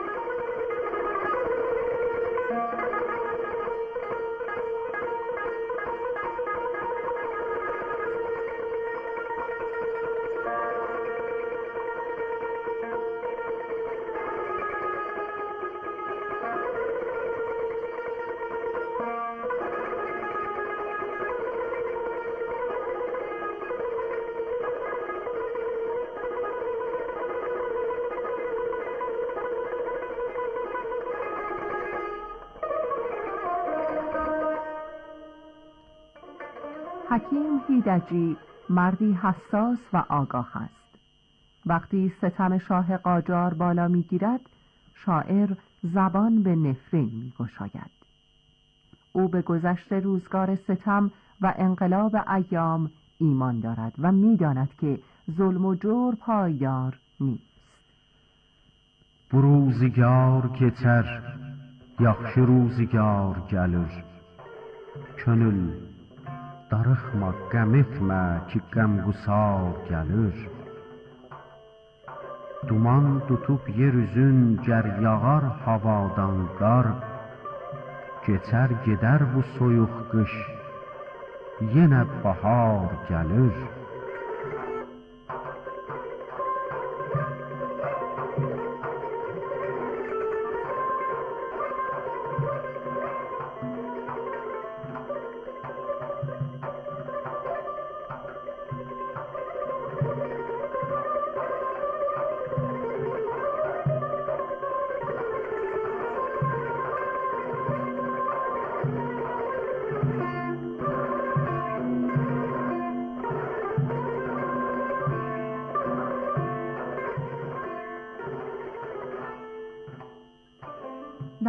Speaker 8: حکیم هیدجی مردی حساس و آگاه است. وقتی ستم شاه قاجار بالا میگیرد، شاعر زبان به نفرین میگشاید. او به گذشت روزگار ستم و انقلاب ایام ایمان دارد و میداند که ظلم و جور پایدار نیست.
Speaker 2: Bu روزگار keçər, yaxşı روزگار gəlir. Könül darıxma, qəm etmə ki qəmqusar gəlir. Duman tutub yer üzün, gər yağar havadan qar. Keçər gedər bu soyuq qış, yenə bahar gəlir.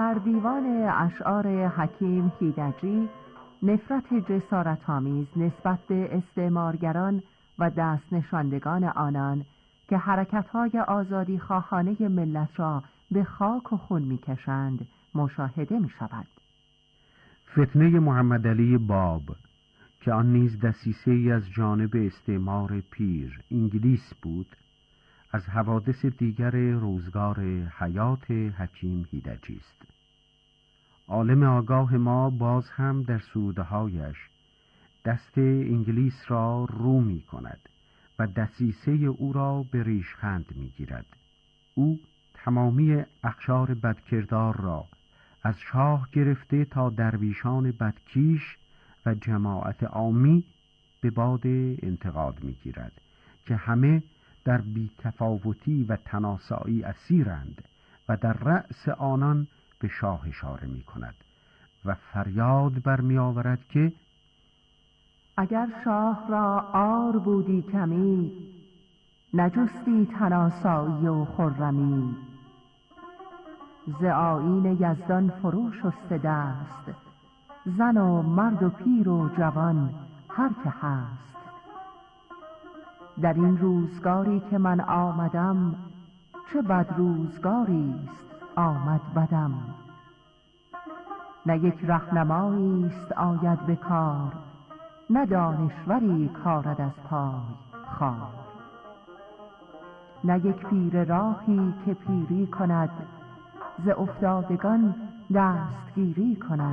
Speaker 8: در دیوان اشعار حکیم هیدجی نفرت جسارت‌آمیز نسبت به استعمارگران و دست نشاندگان آنان که حرکت‌های آزادی خواهانه ملت را به خاک و خون می‌کشند مشاهده می‌شود.
Speaker 2: فتنه محمد علی باب که آن نیز دسیسه ای از جانب استعمار پیر انگلیس بود، از حوادث دیگر روزگار حیات حکیم هیدجی است. عالم آگاه ما باز هم در سروده‌هایش دست انگلیس را رو می کند و دسیسه او را به ریشخند می گیرد. او تمامی اقشار بدکردار را از شاه گرفته تا درویشان بدکیش و جماعت عامی به باد انتقاد می گیرد که همه در بی‌تفاوتی و تناسایی اسیرند و در رأس آنان به شاه اشاره می کند و فریاد برمی آورد که
Speaker 8: اگر شاه را عار بودی کمی، نجستی تناسایی و خرمی. ز آیین یزدان فرو شسته دست، زن و مرد و پیر و جوان هر که هست. در این روزگاری که من آمدم، چه بد روزگاریست آمد بدم. نه یک رهنمایی است آید به کار، نه دانشوری کارد از پای خار. نه یک پیر راهی که پیری کند، ز افتادگان دستگیری کند.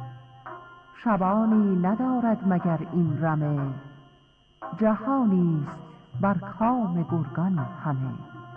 Speaker 8: شبانی ندارد مگر این رمه، جهانیست بر کام گرگان همه.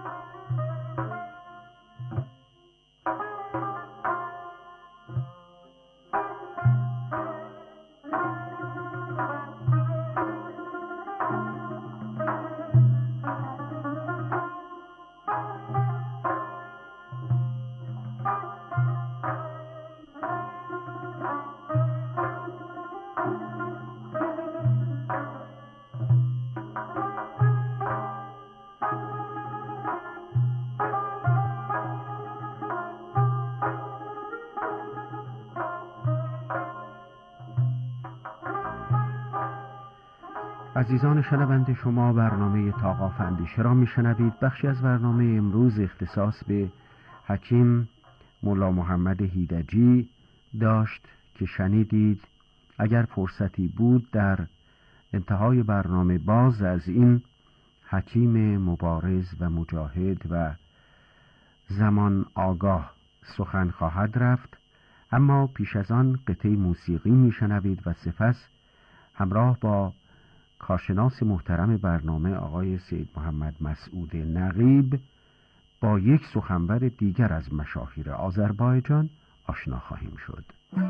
Speaker 2: عزیزان شنونده، شما برنامه طاقات اندیشه را میشنوید. بخشی از برنامه امروز اختصاص به حکیم مولا محمد هیدجی داشت که شنیدید. اگر فرصتی بود در انتهای برنامه باز از این حکیم مبارز و مجاهد و زمان آگاه سخن خواهد رفت، اما پیش از آن قطعه موسیقی میشنوید و سپس همراه با کارشناس محترم برنامه آقای سید محمد مسعود نقیب با یک سخنور دیگر از مشاهیر آذربایجان آشنا خواهیم شد.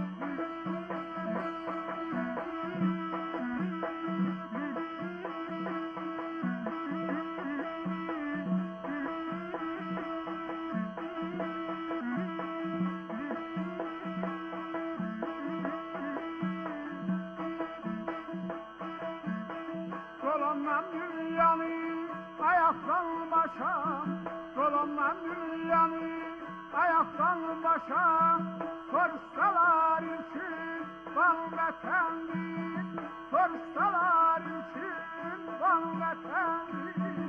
Speaker 4: Dolanmam dünyanı ayaktan başa, dolanmam dünyanı ayaktan başa. Sorsalar için vanletendir, sorsalar için vanletendir.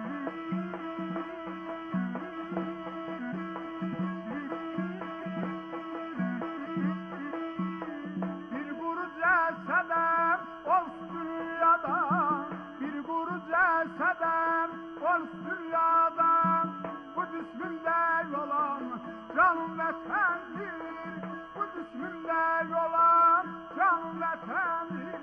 Speaker 4: Bir kuru cesedem olsun dünyada, bir kuru cesedem olsun dünyada. Bu cisminde olan can vetendir, bu cisminde olan can vetendir.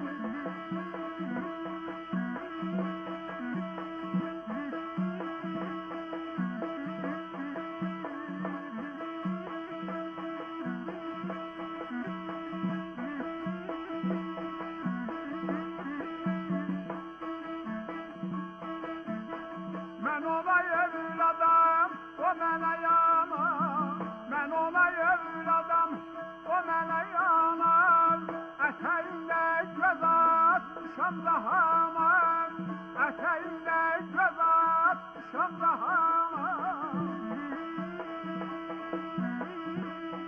Speaker 4: Ben ona evladım, o mənə yanar. Ben ona evladım, o mənə yanar. Ətəyində göz atmışam zahama, ətəyində göz atmışam zahama.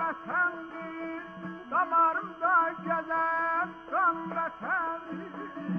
Speaker 4: vətəndir, damarımda gəzən qan vətəndir.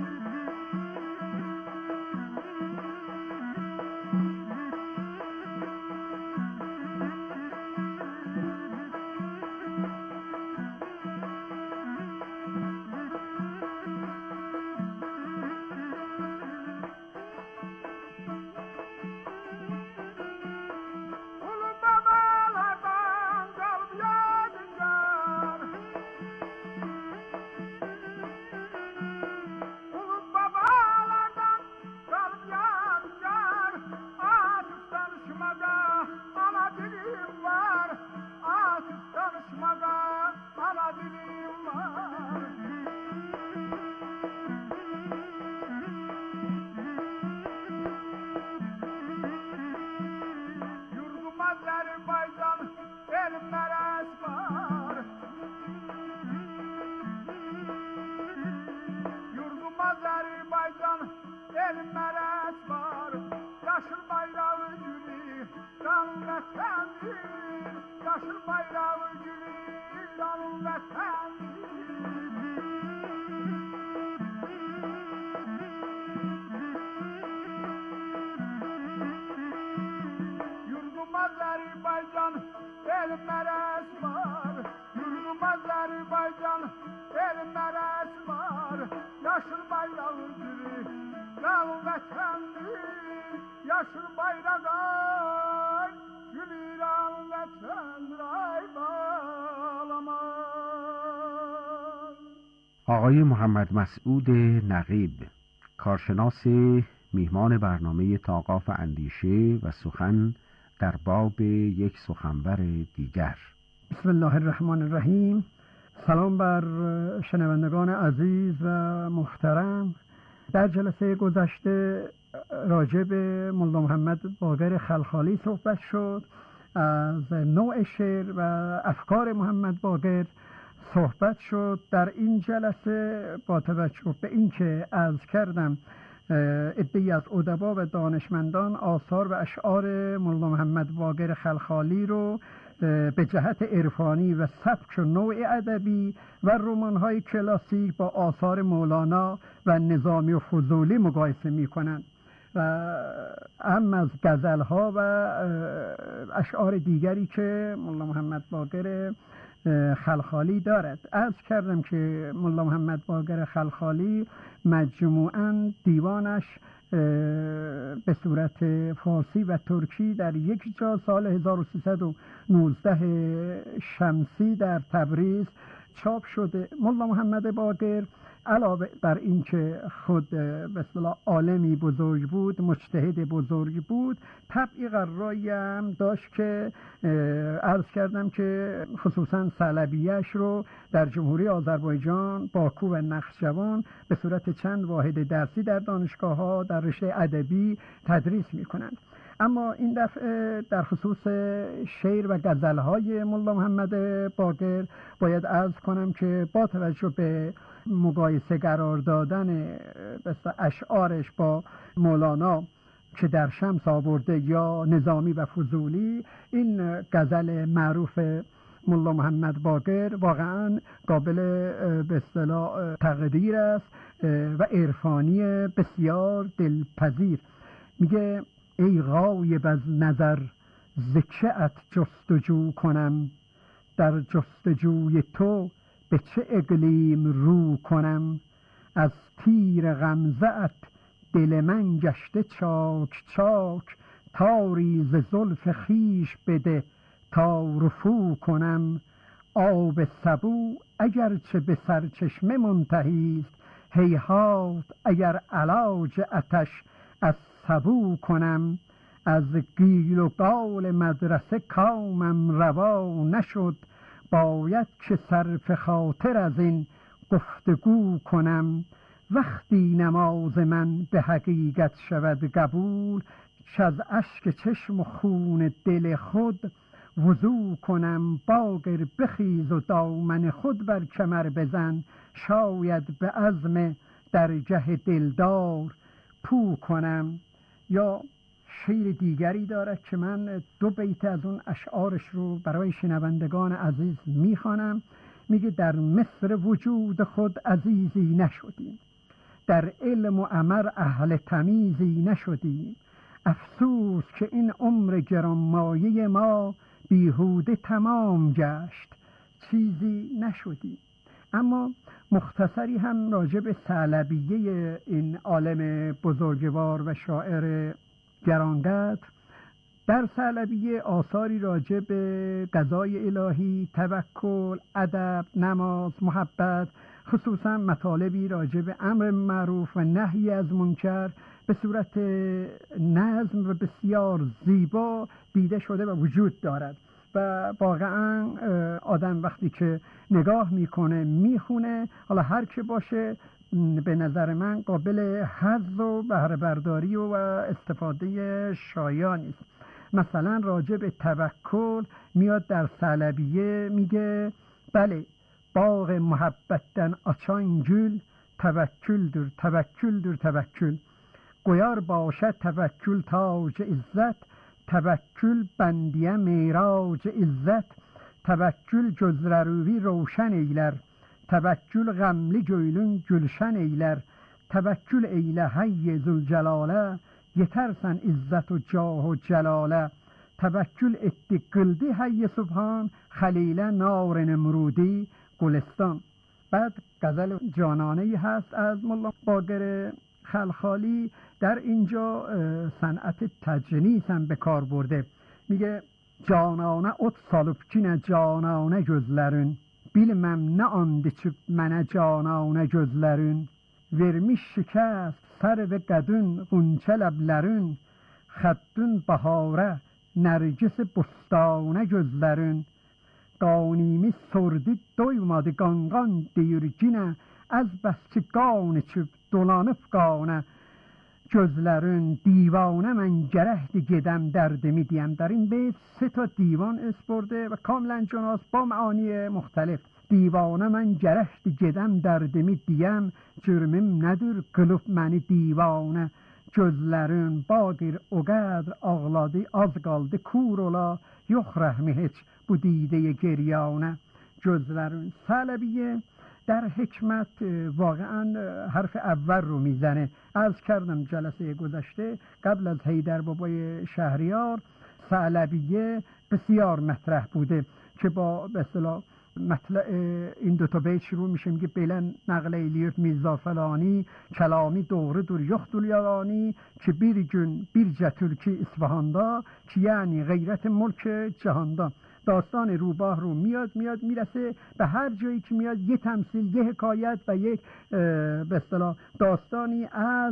Speaker 2: آقای محمد مسعود نقیب، کارشناس میهمان برنامه تاقاف اندیشه و سخن در باب یک سخنور دیگر.
Speaker 9: بسم الله الرحمن الرحیم. سلام بر شنوندگان عزیز و محترم. در جلسه گذشته راجع به ملا محمد باقر خلخالی صحبت شد، از نوع شعر و افکار محمد باقر صحبت شد. در این جلسه با توجه به اینکه عرض کردم عده‌ای از ادبا و دانشمندان آثار و اشعار ملا محمد باقر خلخالی رو به جهت عرفانی و سبک و نوع ادبی و رمان‌های کلاسیک با آثار مولانا و نظامی و فضولی مقایسه می‌کنند و هم از غزل‌ها و اشعار دیگری که ملا محمد باقر خلخالی دارد. عرض کردم که ملا محمد باقر خلخالی مجموعاً دیوانش به صورت فارسی و ترکی در یک جا سال هزار و سیصد و نوزده شمسی در تبریز چاپ شده. ملا محمد باقر علاوه بر این که خود به اصطلاح عالمی بزرگ بود، مجتهد بزرگ بود، طبعی قرایی هم داشت که عرض کردم که خصوصا صلبیه‌اش رو در جمهوری آذربایجان، باکو و نخجوان به صورت چند واحد درسی در دانشگاه‌ها در رشته ادبی تدریس می‌کنند. اما این دفعه در خصوص شعر و غزل‌های ملا محمد باقر باید عرض کنم که با توجه به مقایسه قرار دادن اشعارش با مولانا که در شمس آورده یا نظامی و فضولی، این غزل معروف ملا محمد باقر واقعا قابل به اصطلاح تقدیر است و عرفانی بسیار دلپذیر. میگه ای غایب از نظر ز چه ات جستجو کنم، در جستجوی تو به چه اقلیم رو کنم، از تیر غمزه ات دل من گشته چاک چاک، تاری ز زلف خویش بده تا رفو کنم، آب سبو اگرچه به سرچشمه منتهی است، هیهات اگر علاج آتش از سبو کنم، از قیل و قال مدرسه کامم روا نشد، باید که صرف خاطر از این گفتگو کنم، وقتی نماز من به حقیقت شود قبول، از اشک چشم و خون دل خود وضو کنم، باقر بخیز و دامن خود بر کمر بزن، شاید به عزم درگه دلدار پو کنم. یا شعر دیگری دارد که من دو بیت از اون اشعارش رو برای شنوندگان عزیز میخوانم. میگه در مصر وجود خود عزیزی نشدیم، در علم و عمل اهل تمیزی نشدیم، افسوس که این عمر گرانمایه ما بیهوده تمام گشت چیزی نشدیم. اما مختصری هم راجع به ثعلبیه این عالم بزرگوار و شاعر گرانقدر. در ثعلبیه آثاری راجع به قضای الهی، توکل، ادب، نماز، محبت، خصوصا مطالبی راجع به امر معروف و نهی از منکر به صورت نظم و بسیار زیبا دیده شده و وجود دارد و واقعا آدم وقتی که نگاه میکنه میخونه، حالا هر که باشه، به نظر من قابل حظ و بهره برداری و استفاده شایانی است. مثلا راجع به توکل میاد در ثعلبیه میگه بله باغ محبتن آچان گل، توکل در توکل در توکل، گویار باشد توکل تاج عزت، توکل بندیه میراج عزت، توکل جزرروی روشن ایلر، توکل غملی گویلون گلشن ایلر، توکل ایله حی ذوالجلاله، یترسن عزت و جاه و جلاله، توکل اتی قلدی حی سبحان، خلیله نار نمرودی گلستان. بعد غزل جانانه هست از ملا باقر خلخالی، در اینجا صنعت تجنیس هم به کار برده. میگه جانانه ات سالوبکینه جانانه gözlerin، bilmem ne andı çık mənə cananə gözlərin، vermiş şikəst sər və qədün qunçə ləblərin، xəddün baharə nərgis bustanə gözlərin، qanimi sordi doymadı qanqan deyir ginə، az bəs ki qan içib dolanıb qanə gözlərin، دیوانه من گرهد gedəm dərdimi diyəm. در این بیت سه تا دیوان اس برده و کاملا جناس با معانی مختلف. دیوانه من گرهد gedəm dərdimi diyəm، cürmüm nədir qılıb məni divanə gözlərin، باقir o qədr ağladı az qaldı kur ola، yox rəhmi heç bu دیده گریانه gözlərin. ثعلبیه در حکمت واقعا حرف اول رو میزنه. عرض کردم جلسه گذشته قبل از حیدر بابای شهریار ثعلبیه بسیار مطرح بوده که با به اصطلاح مطلع این دو تا بیت شروع میشه. میگه بلن نقل ایلیوت میرزا فلانی، کلامی doğru dur yoktur yalani، که bir gün birce Türki İsfahan'da، که یعنی غیرت ملک جهاندا. داستان روباه رو میاد میاد میرسه به هر جایی که میاد یه تمثیل، یه حکایت و یک به اصطلاح داستانی از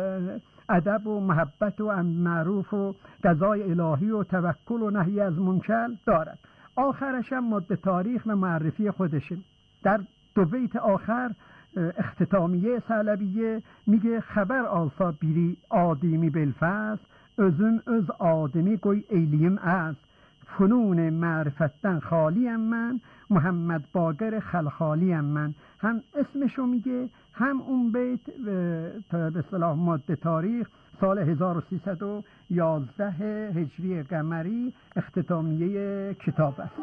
Speaker 9: ادب و محبت و معروف و قضای الهی و توکل و نهی از منکر دارد. آخرش هم ماده تاریخ و معرفی خودشه. در دو بیت آخر اختتامیه ثعلبیه میگه خبر آلسا بیری آدمی بالفضل، özüm öz آدمی گوی ایلیم از، فنون معرفتن خالیم من، محمد باقر خلخالیم من. هم اسمشو میگه هم اون بیت به اصطلاح ماده تاریخ سال هزار و سیصد و یازده هجری قمری اختتامیه کتاب است.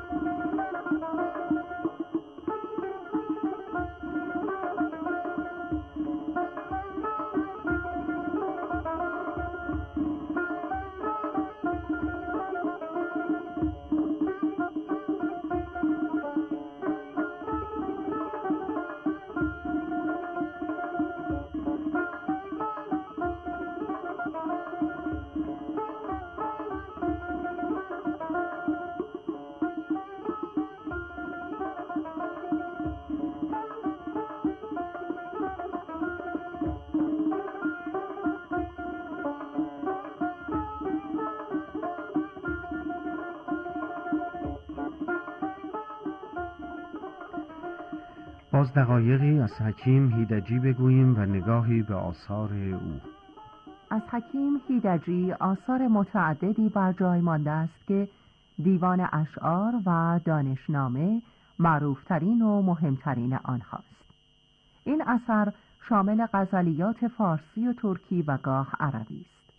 Speaker 2: باز دقایقی از حکیم هیدجی بگوییم و نگاهی به آثار او.
Speaker 8: از حکیم هیدجی آثار متعددی بر جای مانده است که دیوان اشعار و دانشنامه معروفترین و مهمترین آنهاست. این اثر شامل غزلیات فارسی و ترکی و گاه عربی است.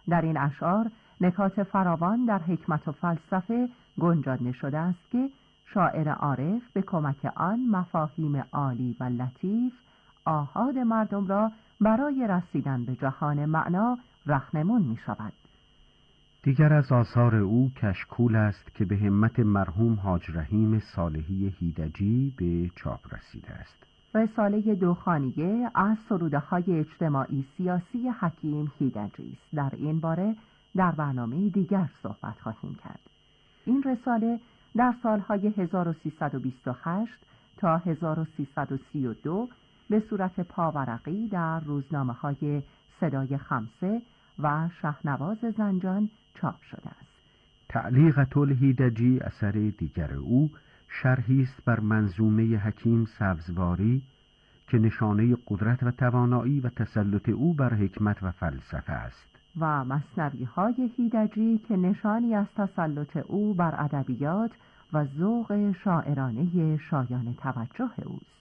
Speaker 8: در این اشعار نکات فراوان در حکمت و فلسفه گنجانده شده است که شاعر عارف به کمک آن مفاهیم عالی و لطیف آحاد مردم را برای رسیدن به جهان معنا رهنمون می شود.
Speaker 10: دیگر از آثار او کشکول است که به همت مرحوم حاج رحیم صالحی هیدجی به چاپ رسیده است.
Speaker 8: رساله دوخانیه از سروده‌های اجتماعی سیاسی حکیم هیدجی است. در این باره در برنامه دیگر صحبت خواهیم کرد. این رساله در سالهای هزار و سیصد و بیست و هشت تا هزار و سیصد و سی و دو به صورت پاورقی در روزنامه‌های صدای خمسه و شهنواز زنجان چاپ شده است.
Speaker 10: تعلیقة الهیدجی اثر دیگر او شرحی است بر منظومه حکیم سبزواری که نشانه قدرت و توانایی و تسلط او بر حکمت و فلسفه است،
Speaker 8: و مثنوی‌های هیدجی که نشانی از تسلط او بر ادبیات و ذوق شاعرانه شایان توجه اوست.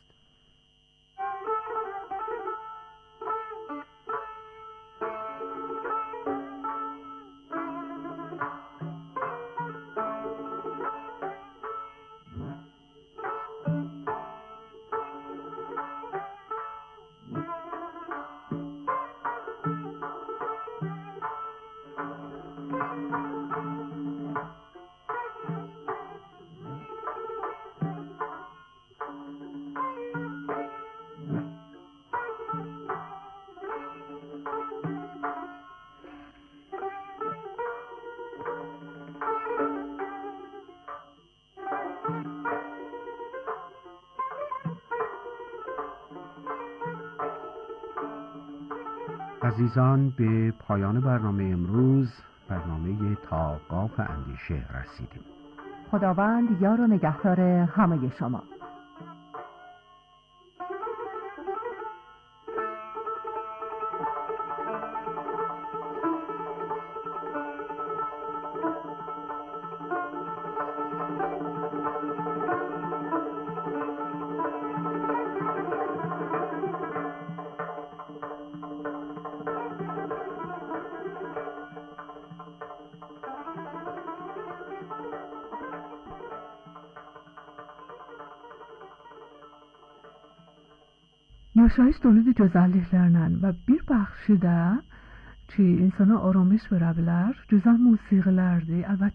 Speaker 10: عزیزان، به پایان برنامه امروز، برنامه تا قاف اندیشه رسیدیم.
Speaker 8: خداوند یار و نگهدار همه شما.
Speaker 1: Yaşayış doludur gözəlliklərlə və bir baxışı da ki, insana aramış verə bilər, gözəl musiqilərdir. Əlbəttə